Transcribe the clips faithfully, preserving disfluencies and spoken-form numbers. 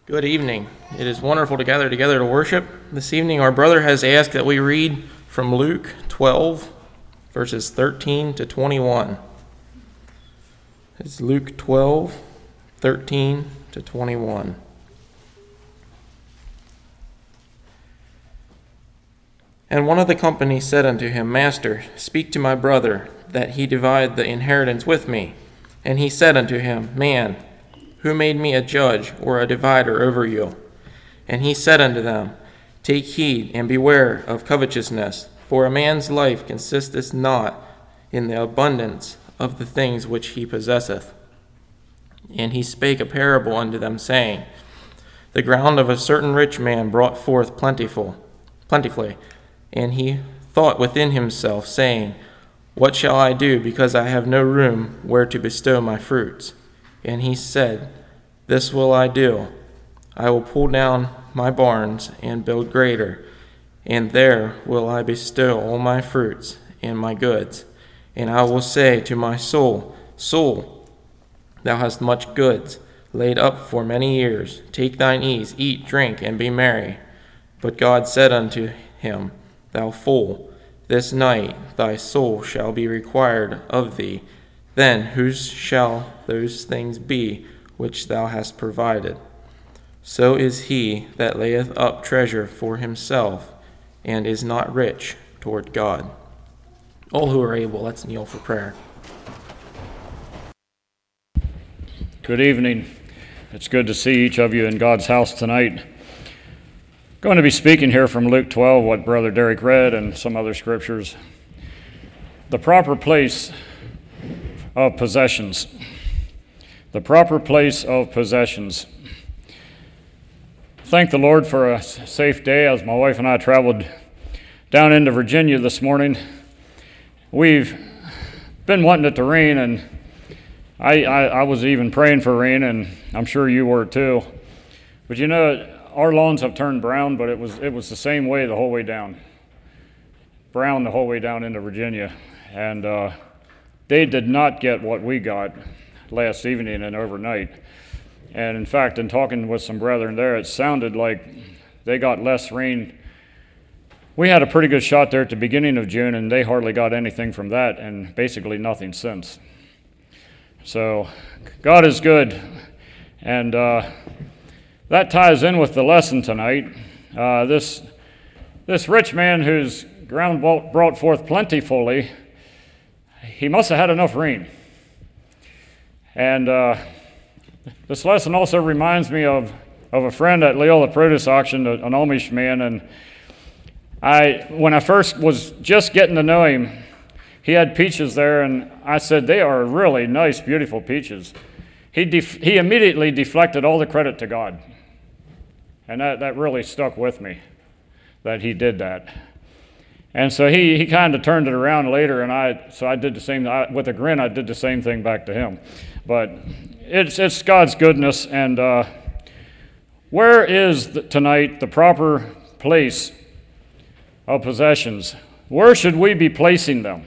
Good evening. It is wonderful to gather together to worship. This evening, our brother has asked that we read from Luke twelve, verses thirteen to twenty-one. It's Luke twelve, thirteen to twenty-one. And one of the company said unto him, Master, speak to my brother, that he divide the inheritance with me. And he said unto him, Man, who made me a judge or a divider over you? And he said unto them, Take heed and beware of covetousness, for a man's life consisteth not in the abundance of the things which he possesseth. And he spake a parable unto them, saying, The ground of a certain rich man brought forth plentiful, plentifully, and he thought within himself, saying, What shall I do, because I have no room where to bestow my fruits? And he said, This will I do. I will pull down my barns and build greater, and there will I bestow all my fruits and my goods. And I will say to my soul, Soul, thou hast much goods laid up for many years. Take thine ease, eat, drink, and be merry. But God said unto him, Thou fool, this night thy soul shall be required of thee. Then whose shall those things be which thou hast provided? So is he that layeth up treasure for himself, and is not rich toward God. All who are able, let's kneel for prayer. Good evening. It's good to see each of you in God's house tonight. Going to be speaking here from Luke twelve, what Brother Derek read, and some other scriptures. The proper place of possessions. The proper place of possessions. Thank the Lord for a safe day as my wife and I traveled down into Virginia this morning. We've been wanting it to rain, and I, I, I was even praying for rain, and I'm sure you were too. But you know, our lawns have turned brown, but it was it was the same way the whole way down. Brown the whole way down into Virginia. And uh, they did not get what we got last evening and overnight. And in fact, in talking with some brethren there, it sounded like they got less rain. We had a pretty good shot there at the beginning of June, and they hardly got anything from that, and basically nothing since. So God is good. And uh, that ties in with the lesson tonight. Uh, this, this rich man whose ground brought forth plentifully, he must have had enough rain. And uh, this lesson also reminds me of, of a friend at Leola Produce Auction, an Amish man, and I, when I first was just getting to know him, he had peaches there, and I said, they are really nice, beautiful peaches. He def- he immediately deflected all the credit to God, and that, that really stuck with me, that he did that. And so he, he kind of turned it around later, and I so I did the same, I, with a grin, I did the same thing back to him. But it's it's God's goodness, and uh, where is the, tonight the proper place of possessions? Where should we be placing them?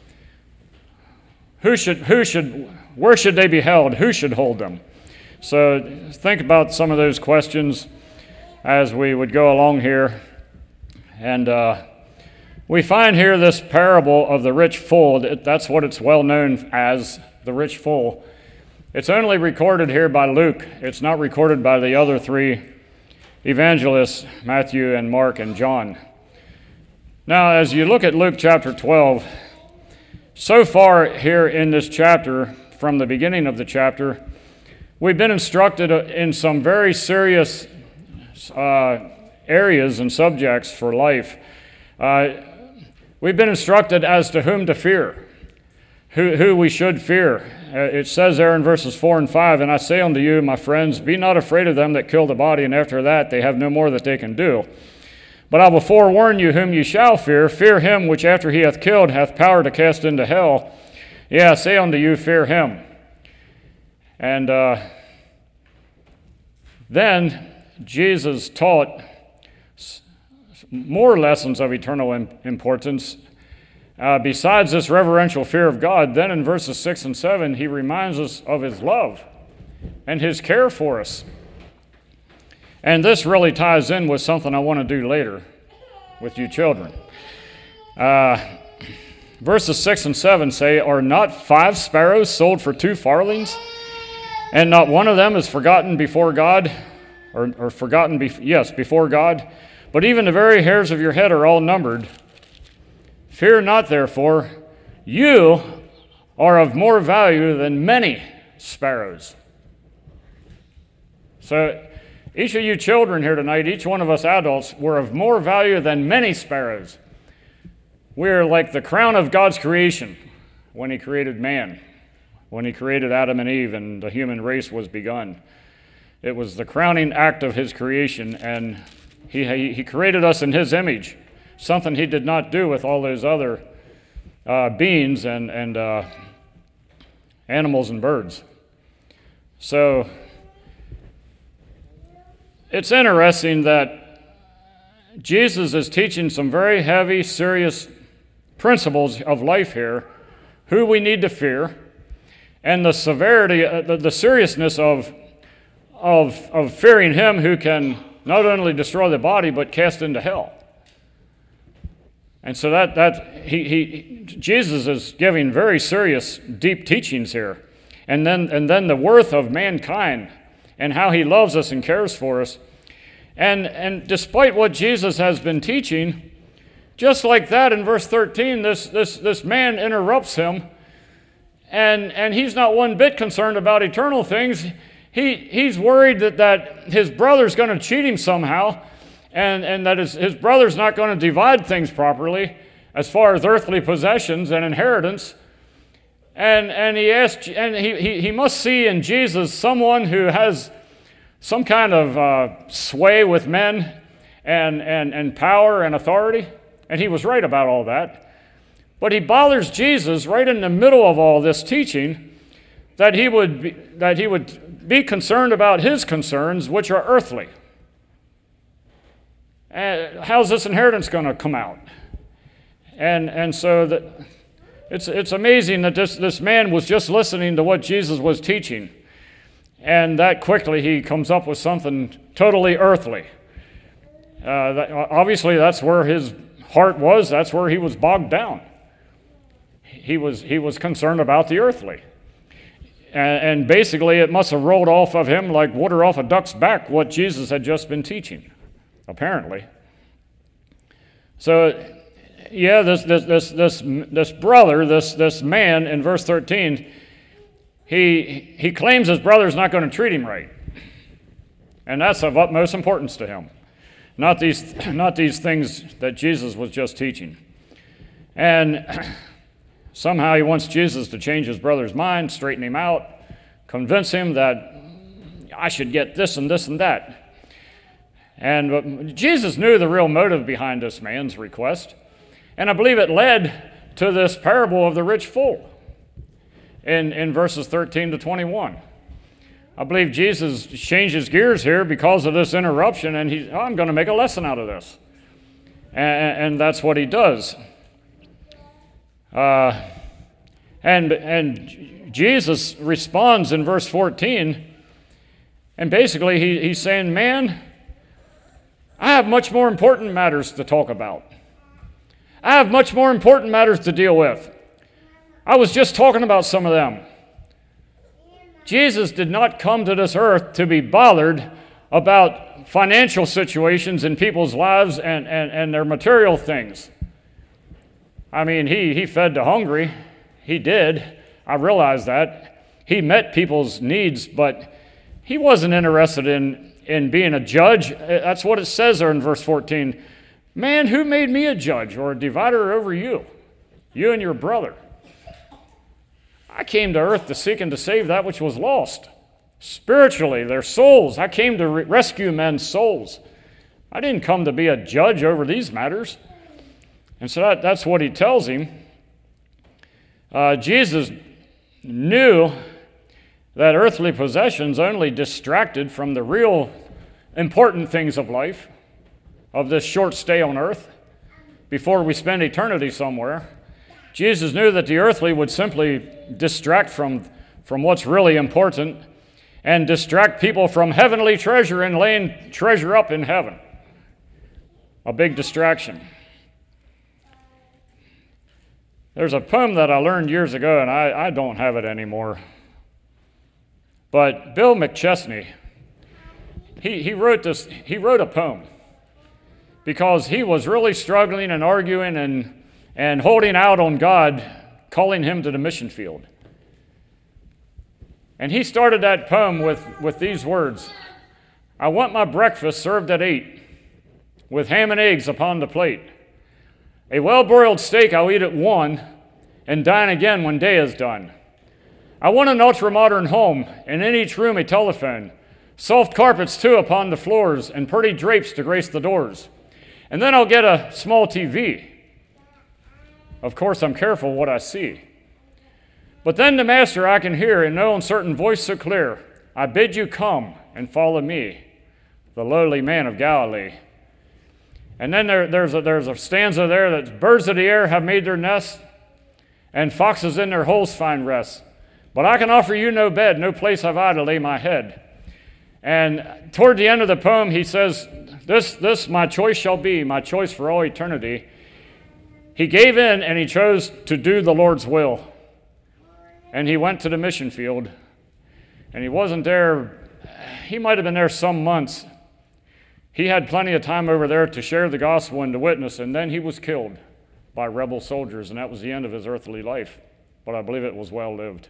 Who should who should where should they be held? Who should hold them? So think about some of those questions as we would go along here, and. Uh, We find here this parable of the rich fool. That's what it's well known as, the rich fool. It's only recorded here by Luke. It's not recorded by the other three evangelists, Matthew and Mark and John. Now, as you look at Luke chapter twelve, so far here in this chapter, from the beginning of the chapter, we've been instructed in some very serious uh, areas and subjects for life. Uh, We've been instructed as to whom to fear, who, who we should fear. Uh, it says there in verses four and five, And I say unto you, my friends, be not afraid of them that kill the body, and after that they have no more that they can do. But I will forewarn you whom you shall fear. Fear him which after he hath killed hath power to cast into hell. Yea, I say unto you, fear him. And uh, then Jesus taught more lessons of eternal importance. Uh, besides this reverential fear of God, then in verses six and seven, he reminds us of his love and his care for us. And this really ties in with something I want to do later with you children. Uh, verses six and seven say, "Are not five sparrows sold for two farthings? And not one of them is forgotten before God," or, or forgotten, be, yes, before God. "But even the very hairs of your head are all numbered. Fear not, therefore, you are of more value than many sparrows." So each of you children here tonight, each one of us adults, we're of more value than many sparrows. We're like the crown of God's creation when he created man, when he created Adam and Eve and the human race was begun. It was the crowning act of his creation, and he, he created us in his image, something he did not do with all those other uh, beings and, and uh, animals and birds. So it's interesting that Jesus is teaching some very heavy, serious principles of life here, who we need to fear, and the severity, uh, the, the seriousness of, of, of fearing him who can not only destroy the body, but cast into hell. And so that, that he, he, Jesus is giving very serious, deep teachings here. And then, and then the worth of mankind and how he loves us and cares for us. And, and despite what Jesus has been teaching, just like that in verse thirteen, this, this, this man interrupts him, and, and he's not one bit concerned about eternal things. He, he's worried that, that his brother's going to cheat him somehow, and, and that his, his brother's not going to divide things properly as far as earthly possessions and inheritance. And, and he asked, and he, he, he must see in Jesus someone who has some kind of uh, sway with men and, and, and power and authority. And he was right about all that. But he bothers Jesus right in the middle of all this teaching that he would be, that he would be concerned about his concerns, which are earthly. And how's this inheritance going to come out? And, and so that it's, it's amazing that this, this man was just listening to what Jesus was teaching. And that quickly he comes up with something totally earthly. Uh, that, obviously, that's where his heart was. That's where he was bogged down. He was, he was concerned about the earthly. And, and basically, it must have rolled off of him like water off a duck's back what Jesus had just been teaching, apparently. So, yeah, this this this this this brother, this this man in verse thirteen, he he claims his brother's not going to treat him right, and that's of utmost importance to him. Not these not these things that Jesus was just teaching, and somehow he wants Jesus to change his brother's mind, straighten him out, convince him that I should get this and this and that. And Jesus knew the real motive behind this man's request. And I believe it led to this parable of the rich fool in, in verses thirteen to twenty-one. I believe Jesus changes gears here because of this interruption, and he's, oh, I'm going to make a lesson out of this. And, and that's what he does. Uh, and, and Jesus responds in verse fourteen, and basically he, he's saying, man, I have much more important matters to talk about. I have much more important matters to deal with. I was just talking about some of them. Jesus did not come to this earth to be bothered about financial situations in people's lives and, and, and their material things. I mean, he, he fed the hungry. He did. I realize that. He met people's needs, but he wasn't interested in, in being a judge. That's what it says there in verse fourteen. Man, who made me a judge or a divider over you? You and your brother. I came to earth to seek and to save that which was lost. Spiritually, their souls. I came to re- rescue men's souls. I didn't come to be a judge over these matters. And so that, that's what he tells him. Uh, Jesus knew that earthly possessions only distracted from the real important things of life, of this short stay on earth, before we spend eternity somewhere. Jesus knew that the earthly would simply distract from, from what's really important, and distract people from heavenly treasure and laying treasure up in heaven. A big distraction. There's a poem that I learned years ago, and I, I don't have it anymore. But Bill McChesney, he, he wrote this, he wrote a poem because he was really struggling and arguing and, and holding out on God, calling him to the mission field. And he started that poem with, with these words: I want my breakfast served at eight, with ham and eggs upon the plate. A well-broiled steak I'll eat at one, and dine again when day is done. I want an ultra-modern home, and in each room a telephone, soft carpets too upon the floors, and pretty drapes to grace the doors. And then I'll get a small T V. Of course, I'm careful what I see. But then the Master I can hear in no uncertain voice so clear, I bid you come and follow me, the lowly man of Galilee. And then there, there's, a, there's a stanza there that birds of the air have made their nests, and foxes in their holes find rest. But I can offer you no bed, no place have I to lay my head. And toward the end of the poem, he says, this, this my choice shall be, my choice for all eternity. He gave in and he chose to do the Lord's will. And he went to the mission field. And he wasn't there, he might have been there some months. He had plenty of time over there to share the gospel and to witness, and then he was killed by rebel soldiers, and that was the end of his earthly life. But I believe it was well lived.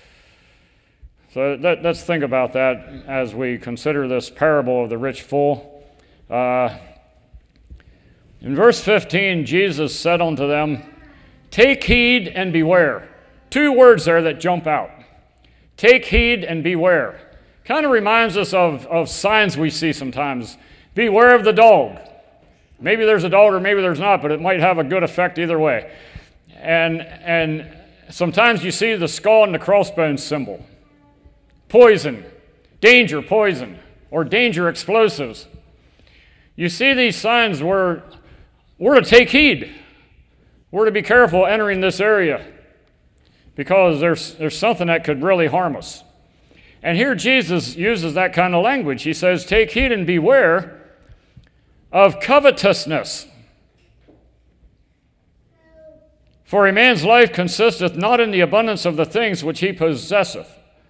So that, let's think about that as we consider this parable of the rich fool. Uh, in verse fifteen, Jesus said unto them, take heed and beware. Two words there that jump out. Take heed and beware. Kind of reminds us of, of signs we see sometimes. Beware of the dog. Maybe there's a dog or maybe there's not, but it might have a good effect either way. And, and sometimes you see the skull and the crossbones symbol. Poison, danger, poison, or danger, explosives. You see these signs where we're to take heed. We're to be careful entering this area because there's, there's something that could really harm us. And here Jesus uses that kind of language. He says, take heed and beware of covetousness. For a man's life consisteth not in the abundance of the things which he possesseth.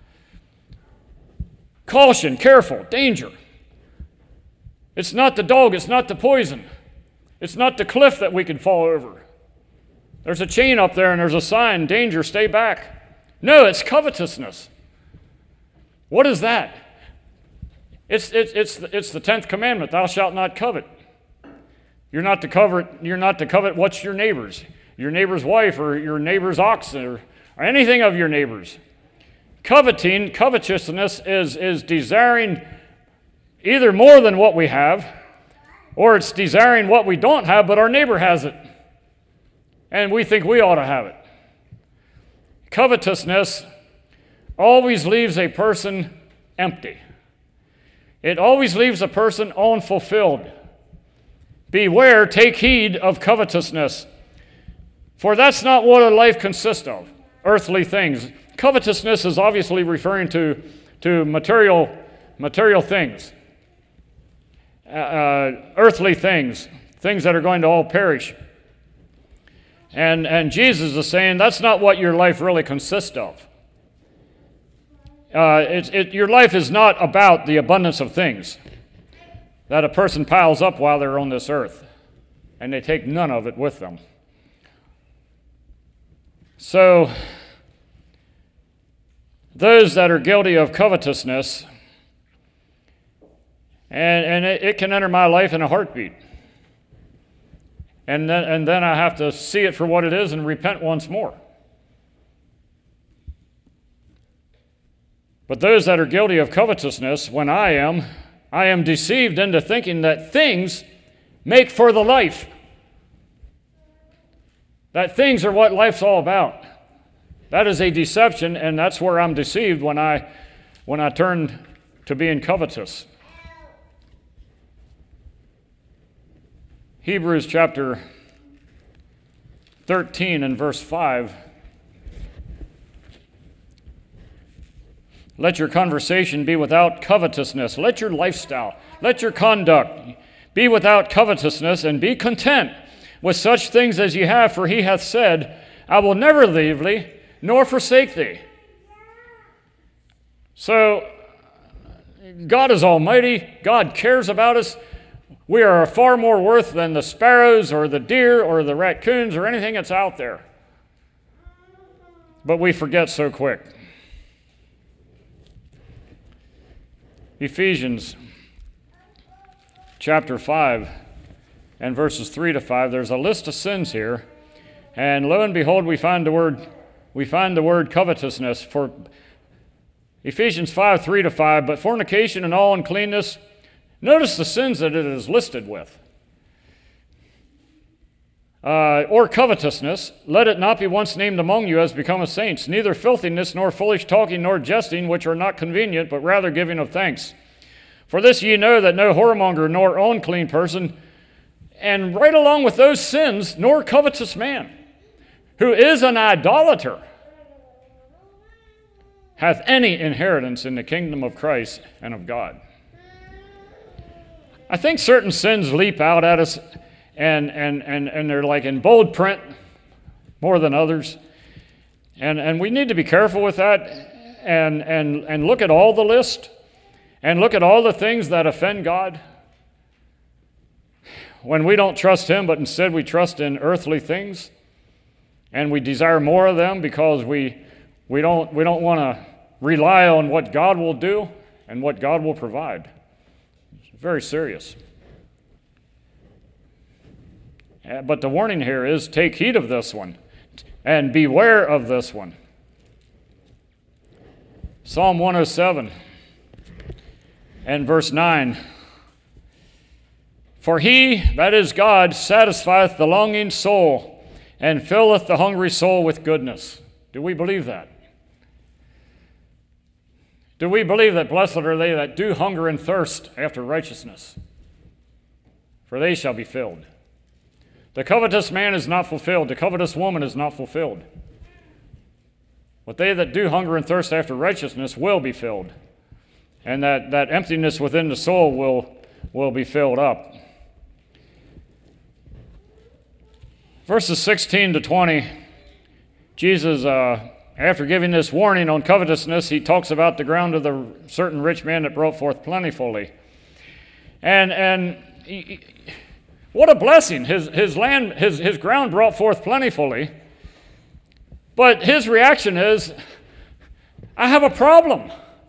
Caution, careful, danger. It's not the dog, it's not the poison. It's not the cliff that we could fall over. There's a chain up there and there's a sign, danger, stay back. No, it's covetousness. What is that? It's, it's, it's, it's the tenth commandment, thou shalt not covet. You're not to covet, you're not to covet what's your neighbor's, your neighbor's wife or your neighbor's ox or, or anything of your neighbor's. Coveting, covetousness is, is desiring either more than what we have, or it's desiring what we don't have, but our neighbor has it. And we think we ought to have it. Covetousness always leaves a person empty. It always leaves a person unfulfilled. Beware, take heed of covetousness, for that's not what a life consists of, earthly things. Covetousness is obviously referring to, to material, material things, uh, earthly things, things that are going to all perish. And, and Jesus is saying that's not what your life really consists of. Uh, it, it, your life is not about the abundance of things that a person piles up while they're on this earth, and they take none of it with them. So, those that are guilty of covetousness, and, and it, it can enter my life in a heartbeat. And then, and then I have to see it for what it is and repent once more. But those that are guilty of covetousness, when I am, I am deceived into thinking that things make for the life. That things are what life's all about. That is a deception, and that's where I'm deceived when I, when I turn to being covetous. Hebrews chapter thirteen and verse five. Let your conversation be without covetousness. Let your lifestyle, let your conduct be without covetousness, and be content with such things as ye have, for he hath said, I will never leave thee, nor forsake thee. So, God is almighty. God cares about us. We are far more worth than the sparrows or the deer or the raccoons or anything that's out there. But we forget so quick. Ephesians chapter five and verses three to five, there's a list of sins here. And lo and behold, we find the word we find the word covetousness. For Ephesians five, three to five, but fornication and all uncleanness, notice the sins that it is listed with. Uh, or covetousness, let it not be once named among you as becometh saints, neither filthiness, nor foolish talking, nor jesting, which are not convenient, but rather giving of thanks. For this ye know that no whoremonger, nor unclean person, and right along with those sins, nor covetous man, who is an idolater, hath any inheritance in the kingdom of Christ and of God. I think certain sins leap out at us, and and and, and they're like in bold print more than others. And and we need to be careful with that, and and and look at all the list, and look at all the things that offend God. When we don't trust him, but instead we trust in earthly things, and we desire more of them because we we don't we don't want to rely on what God will do and what God will provide. It's very serious. Uh, But the warning here is take heed of this one and beware of this one. Psalm one oh seven and verse nine. For he, that is God, satisfieth the longing soul and filleth the hungry soul with goodness. Do we believe that? Do we believe that blessed are they that do hunger and thirst after righteousness? For they shall be filled. The covetous man is not fulfilled. The covetous woman is not fulfilled. But they that do hunger and thirst after righteousness will be filled. And that, that emptiness within the soul will, will be filled up. Verses sixteen to twenty, Jesus, uh, after giving this warning on covetousness, he talks about the ground of the certain rich man that brought forth plentifully. And, and he, he, what a blessing. His, his land, his, his ground brought forth plentifully. But his reaction is, I have a problem.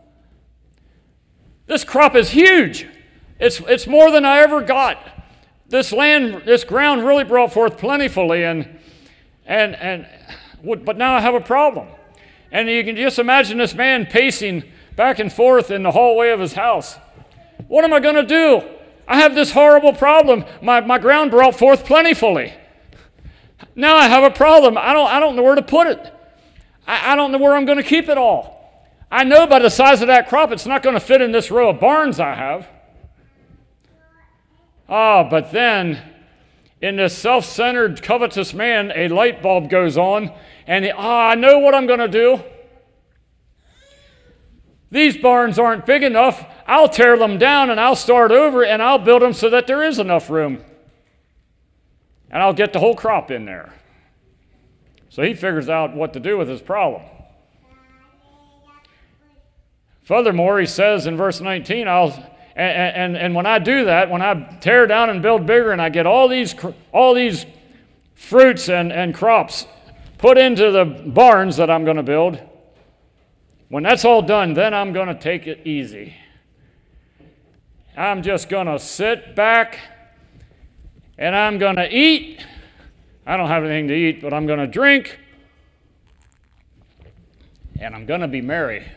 This crop is huge. It's, it's more than I ever got. This land, this ground really brought forth plentifully, and, and, and, but now I have a problem. And you can just imagine this man pacing back and forth in the hallway of his house. What am I going to do? I have this horrible problem. My, my ground brought forth plentifully. Now I have a problem. I don't, I don't know where to put it. I, I don't know where I'm going to keep it all. I know by the size of that crop, it's not going to fit in this row of barns I have. Ah, but then, in this self-centered, covetous man, a light bulb goes on, and he, ah, I know what I'm going to do. These barns aren't big enough. I'll tear them down, and I'll start over, and I'll build them so that there is enough room. And I'll get the whole crop in there. So he figures out what to do with his problem. Furthermore, he says in verse nineteen, I'll... And, and, and when I do that, when I tear down and build bigger and I get all these all these fruits and, and crops put into the barns that I'm going to build, when that's all done, then I'm going to take it easy. I'm just going to sit back and I'm going to eat. I don't have anything to eat, but I'm going to drink and I'm going to be merry.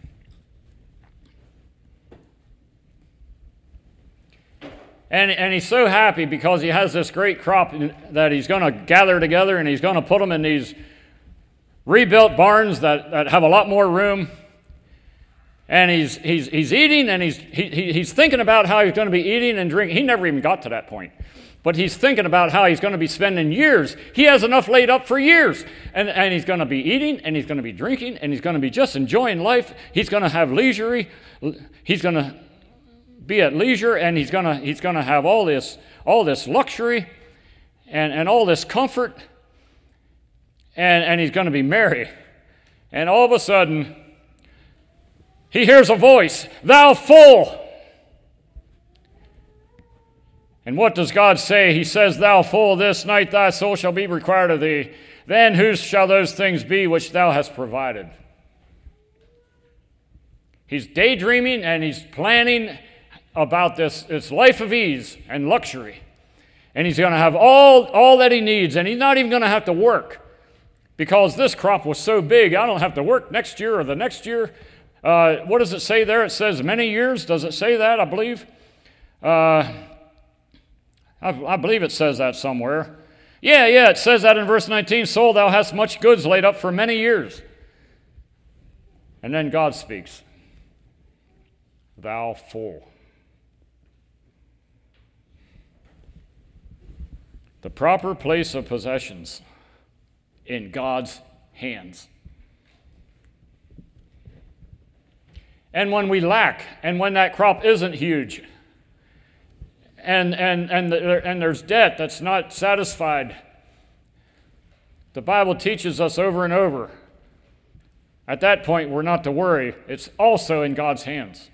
And, and he's so happy because he has this great crop that he's going to gather together, and he's going to put them in these rebuilt barns that, that have a lot more room. And he's he's he's eating, and he's he, he's thinking about how he's going to be eating and drinking. He never even got to that point. But he's thinking about how he's going to be spending years. He has enough laid up for years. And, and he's going to be eating, and he's going to be drinking, and he's going to be just enjoying life. He's going to have leisure. He's going to be at leisure, and he's going to he's going to have all this all this luxury and, and all this comfort. And, and he's going to be merry. And all of a sudden, he hears a voice, "Thou fool!" And what does God say? He says, "Thou fool, this night thy soul shall be required of thee. Then whose shall those things be which thou hast provided?" He's daydreaming and he's planning about this, this life of ease and luxury. And he's going to have all, all that he needs, and he's not even going to have to work. Because this crop was so big, I don't have to work next year or the next year. Uh, what does it say there? It says many years. Does it say that, I believe? Uh... I, I believe it says that somewhere. Yeah, yeah, it says that in verse nineteen, "Soul, thou hast much goods laid up for many years." And then God speaks, "Thou fool." The proper place of possessions in God's hands. And when we lack, and when that crop isn't huge, And and and, the, and there's debt that's not satisfied. The Bible teaches us over and over. At that point, we're not to worry. It's also in God's hands.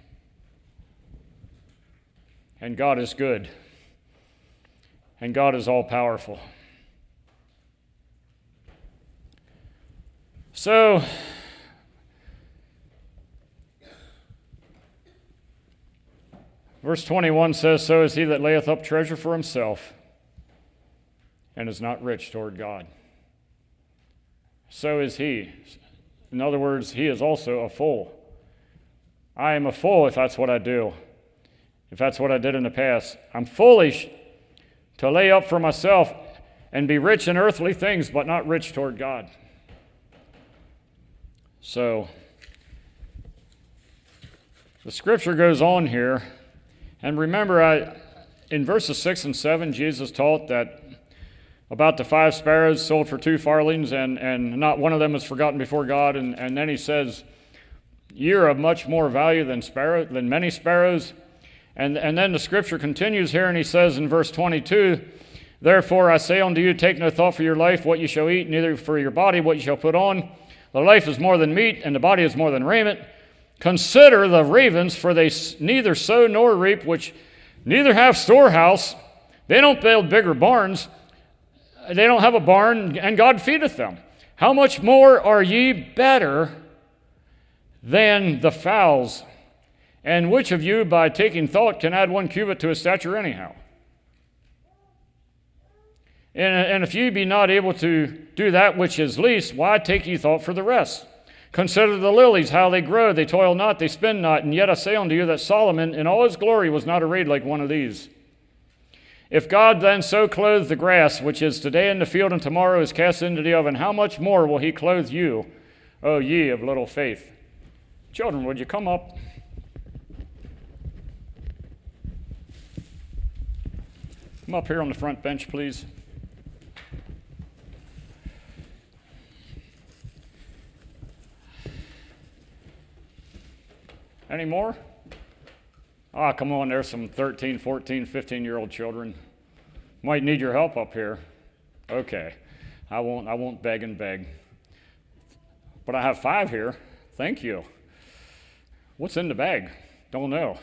And God is good. And God is all-powerful. So, verse twenty-one says, "So is he that layeth up treasure for himself, and is not rich toward God. So is he." In other words, he is also a fool. I am a fool if that's what I do, if that's what I did in the past. I'm foolish to lay up for myself and be rich in earthly things, but not rich toward God. So, the scripture goes on here. And remember, I, in verses six and seven, Jesus taught that about the five sparrows sold for two farthings, and, and not one of them is forgotten before God. And, and then he says, "Ye are of much more value than sparrow, than many sparrows." And, and then the scripture continues here, and he says in verse twenty-two, "Therefore I say unto you, take no thought for your life, what ye shall eat, neither for your body, what ye shall put on. The life is more than meat, and the body is more than raiment. Consider the ravens, for they neither sow nor reap, which neither have storehouse. They don't build bigger barns. They don't have a barn, and God feedeth them. How much more are ye better than the fowls? And which of you, by taking thought, can add one cubit to his stature anyhow? And, and if ye be not able to do that which is least, why take ye thought for the rest? Consider the lilies, how they grow. They toil not, they spin not. And yet I say unto you that Solomon in all his glory was not arrayed like one of these. If God then so clothe the grass, which is today in the field and tomorrow is cast into the oven, how much more will he clothe you, O ye of little faith?" Children, would you come up? Come up here on the front bench, please. Any more? Ah, come on, there's some thirteen, fourteen, fifteen-year-old children. Might need your help up here. Okay, I won't, I won't beg and beg. But I have five here. Thank you. What's in the bag? Don't know.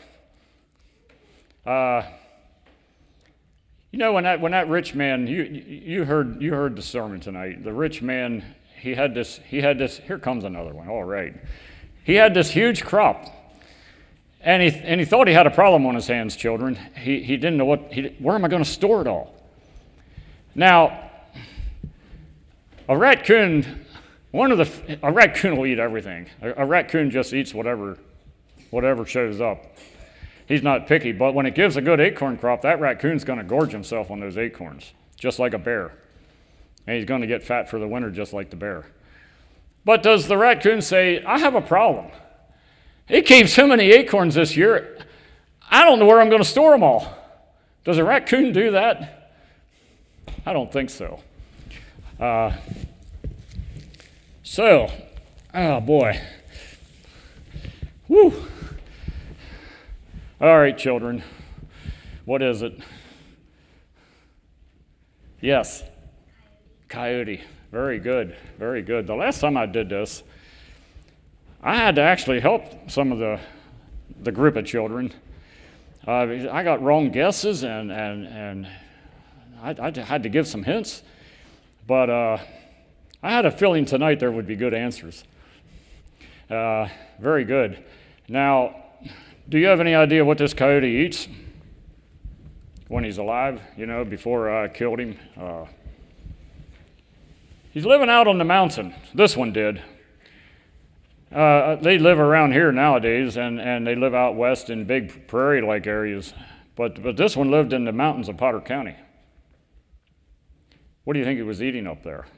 Uh, you know, when that when that rich man, you you heard you heard the sermon tonight. The rich man, he had this he had this. Here comes another one. All right, he had this huge crop. And he and he thought he had a problem on his hands, children. He he didn't know what. He, where am I going to store it all? Now, a raccoon, one of the a raccoon will eat everything. A, a raccoon just eats whatever, whatever shows up. He's not picky, but when it gives a good acorn crop, that raccoon's going to gorge himself on those acorns, just like a bear, and he's going to get fat for the winter, just like the bear. But does the raccoon say, "I have a problem. It gave so many acorns this year, I don't know where I'm going to store them all"? Does a raccoon do that? I don't think so. Uh, so, oh boy. Woo. All right, children. What is it? Yes. Coyote. Very good. Very good. The last time I did this, I had to actually help some of the the group of children. Uh, I got wrong guesses, and and and I, I had to give some hints, but uh, I had a feeling tonight there would be good answers. Uh, very good. Now, do you have any idea what this coyote eats when he's alive? You know, before I killed him. Uh, he's living out on the mountain. This one did. Uh, they live around here nowadays, and, and they live out west in big prairie-like areas. But but this one lived in the mountains of Potter County. What do you think he was eating up there?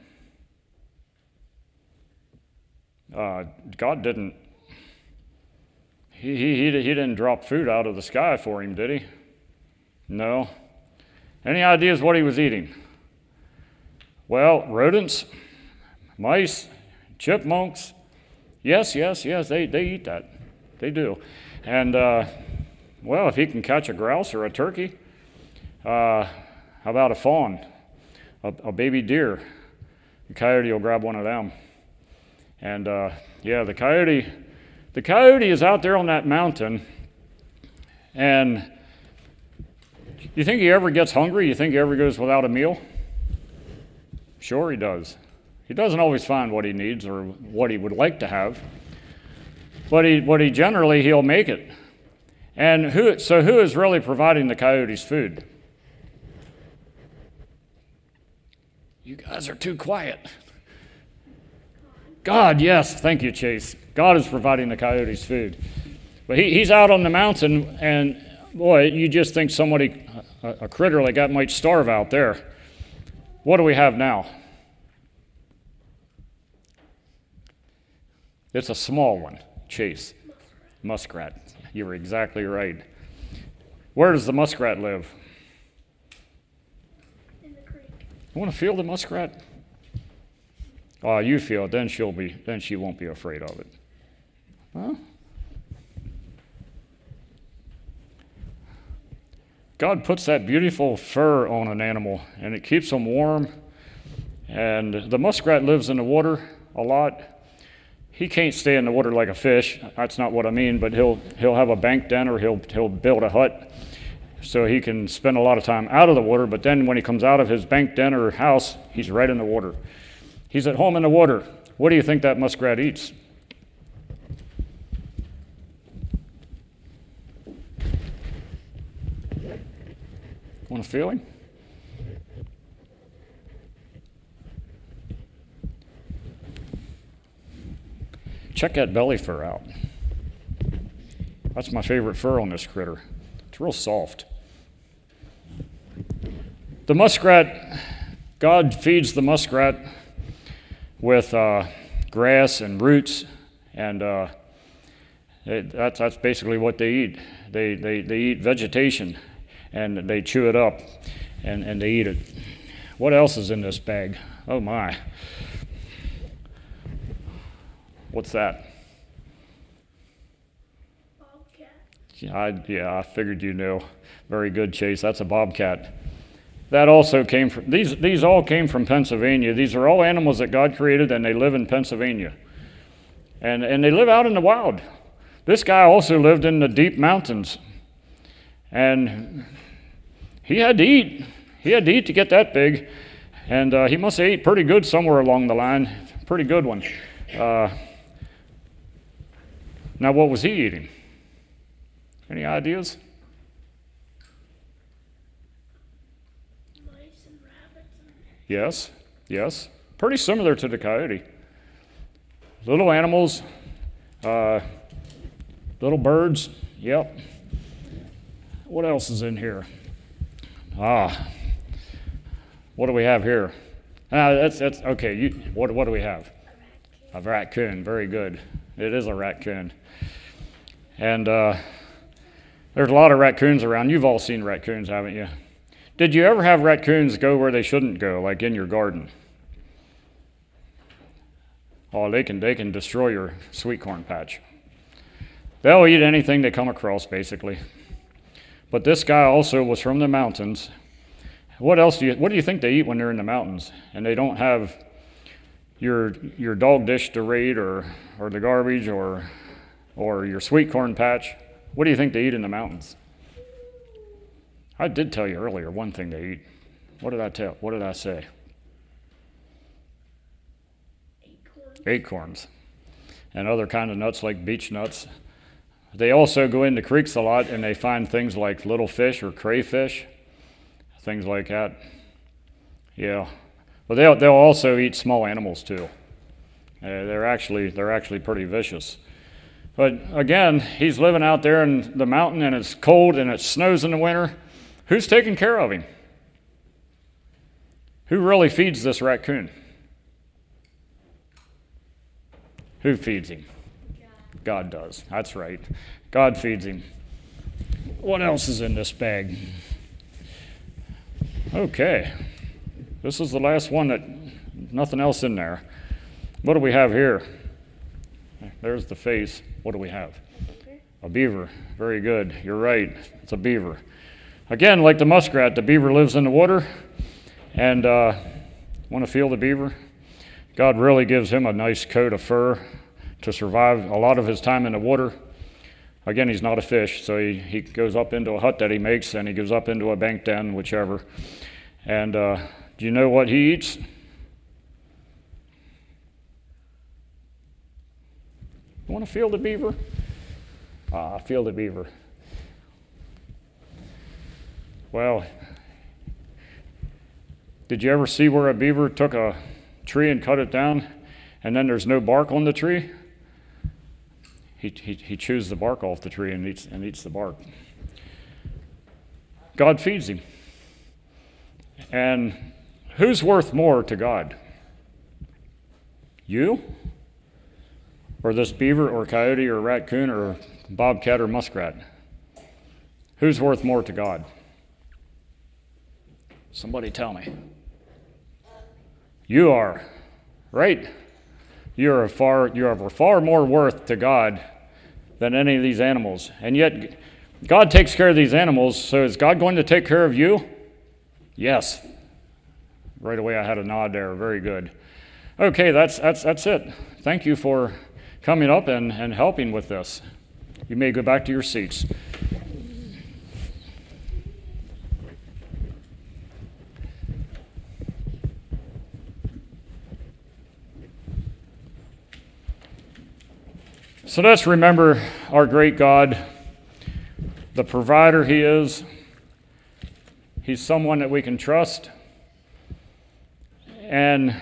Uh, God didn't. He, he he he didn't drop food out of the sky for him, did he? No. Any ideas what he was eating? Well, rodents, mice, chipmunks. Yes, yes, yes, they, they eat that. They do. And, uh, well, if he can catch a grouse or a turkey, uh, how about a fawn, a, a baby deer? The coyote will grab one of them. And, uh, yeah, the coyote, the coyote is out there on that mountain, and you think he ever gets hungry? You think he ever goes without a meal? Sure he does. He doesn't always find what he needs or what he would like to have, but he, but he generally he'll make it. And who? So who is really providing the coyotes food? You guys are too quiet. God, yes, thank you, Chase. God is providing the coyotes food, but he, he's out on the mountain, and boy, you just think somebody, a, a critter like that, might starve out there. What do we have now? It's a small one, Chase. Muskrat. You were exactly right. Where does the muskrat live? In the creek. You want to feel the muskrat? Oh, you feel it, then she'll be, then she won't be afraid of it. Huh? God puts that beautiful fur on an animal, and it keeps them warm. And the muskrat lives in the water a lot. He can't stay in the water like a fish. That's not what I mean, but he'll he'll have a bank den, or he'll he'll build a hut so he can spend a lot of time out of the water. But then when he comes out of his bank den or house, he's right in the water. He's at home in the water. What do you think that muskrat eats? Want a feeling? Check that belly fur out. That's my favorite fur on this critter. It's real soft. The muskrat, God feeds the muskrat with uh, grass and roots, and uh, it, that's, that's basically what they eat. They, they, they eat vegetation, and they chew it up, and, and they eat it. What else is in this bag? Oh my. What's that? Bobcat. Yeah I, yeah, I figured you knew. Very good, Chase. That's a bobcat. That also came from, these, these all came from Pennsylvania. These are all animals that God created, and they live in Pennsylvania. And, and they live out in the wild. This guy also lived in the deep mountains. And he had to eat. He had to eat to get that big. And uh, he must have ate pretty good somewhere along the line. Pretty good one. Uh, now, what was he eating? Any ideas? Mice and rabbits. And Yes, yes. Pretty similar to the coyote. Little animals, uh, little birds, yep. What else is in here? Ah, what do we have here? Ah, that's, that's, okay, you, what, what do we have? A raccoon, very good. It is a raccoon. And uh, there's a lot of raccoons around. You've all seen raccoons, haven't you? did you ever have raccoons go where they shouldn't go, like in your garden? Oh, they can, they can destroy your sweet corn patch. They'll eat anything they come across, basically. But this guy also was from the mountains. What else do you, what do you think they eat when they're in the mountains and they don't have your your dog dish to raid or, or the garbage or, or your sweet corn patch? What do you think they eat in the mountains? I did tell you earlier one thing they eat. What did I tell? What did I say? Acorns. Acorns. And other kind of nuts like beech nuts. They also go into creeks a lot and they find things like little fish or crayfish, things like that. Yeah. But they'll, they'll also eat small animals too. Uh, they're actually they're actually pretty vicious. But again, he's living out there in the mountain and it's cold and it snows in the winter. Who's taking care of him? Who really feeds this raccoon? Who feeds him? God does. That's right. God feeds him. What else is in this bag? Okay. This is the last one that, nothing else in there. What do we have here? There's the face. What do we have? A beaver. Very good. You're right. It's a beaver. Again, like the muskrat, the beaver lives in the water. And uh, want to feel the beaver? God really gives him a nice coat of fur to survive a lot of his time in the water. Again, he's not a fish, so he, he goes up into a hut that he makes, and he goes up into a bank den, whichever. And uh, do you know what he eats? You want to feel the beaver? Ah, feel the beaver. Well, did you ever see where a beaver took a tree and cut it down, and then there's no bark on the tree? He, he, he chews the bark off the tree and eats, and eats the bark. God feeds him. And who's worth more to God? You? Or this beaver or coyote or raccoon or bobcat or muskrat? Who's worth more to God? Somebody tell me. You are, right? You are far, you are far more worth to God than any of these animals. And yet, God takes care of these animals, so is God going to take care of you? Yes. Right away I had a nod there. Very good. Okay, that's that's that's it. Thank you for coming up and, and helping with this. You may go back to your seats. So let's remember our great God, the provider he is. He's someone that we can trust. And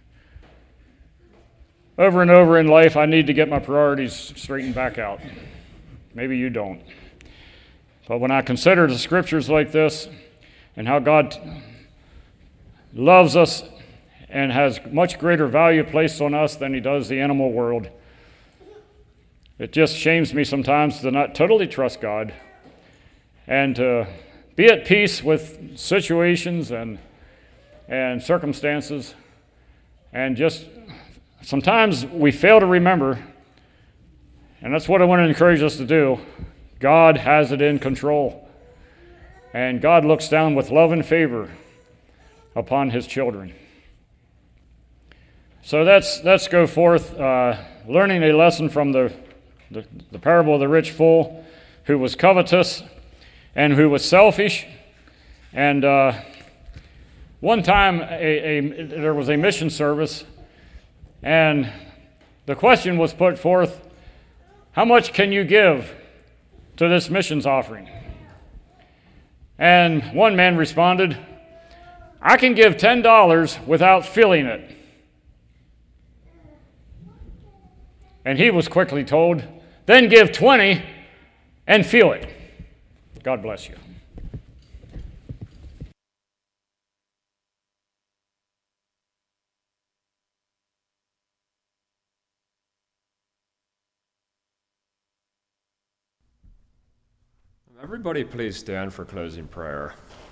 over and over in life, I need to get my priorities straightened back out. Maybe you don't. But when I consider the scriptures like this and how God loves us and has much greater value placed on us than he does the animal world, it just shames me sometimes to not totally trust God and to be at peace with situations and and circumstances. And just sometimes we fail to remember, and that's what I want to encourage us to do. God has it in control. And God looks down with love and favor upon his children. So let's, let's go forth uh, learning a lesson from the The, the parable of the rich fool who was covetous and who was selfish. And uh, one time a, a, there was a mission service, and the question was put forth, how much can you give to this missions offering? And one man responded, I can give ten dollars without feeling it. And he was quickly told, then give twenty and feel it. God bless you. Everybody please stand for closing prayer.